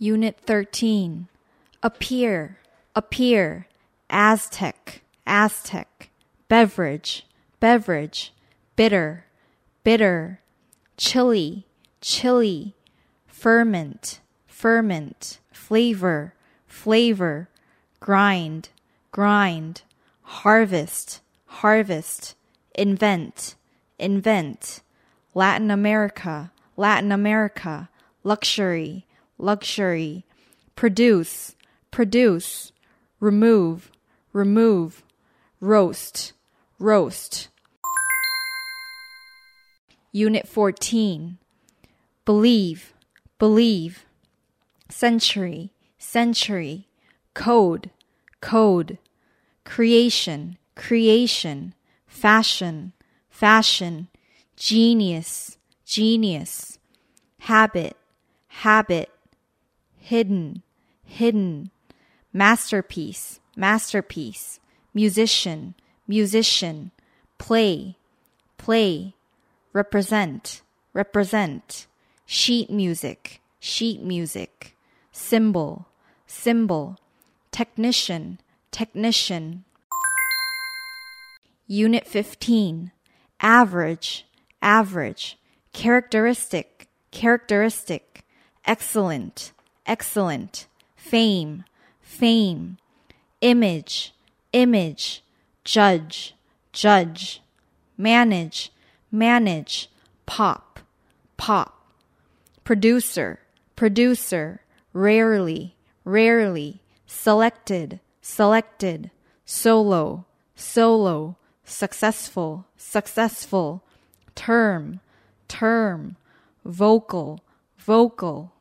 Unit 13. Appear, appear. Aztec, Aztec. Beverage, beverage. Bitter, bitter. Chili, chili. Ferment, ferment. Flavor, flavor. Grind, grind. Harvest, harvest. Invent, invent. Latin America, Latin America. Luxury, luxury. Produce, produce. Remove, remove. Roast, roast. Unit 14. Believe, believe. Century, century. Code, code. Creation, creation. Fashion, fashion. Genius, genius. Habit, habit. Hidden, hidden. Masterpiece, masterpiece. Musician, musician. Play, play. Represent, represent. Sheet music, sheet music. Symbol, symbol. Technician, technician. Unit 15. Average, average. Characteristic, characteristic. Excellent, excellent. Fame, fame. Image, image. Judge, judge. Manage, manage. Pop, pop. Producer, producer. Rarely, rarely. Selected, selected. Solo, solo. Successful, successful. Term, term. Vocal, vocal.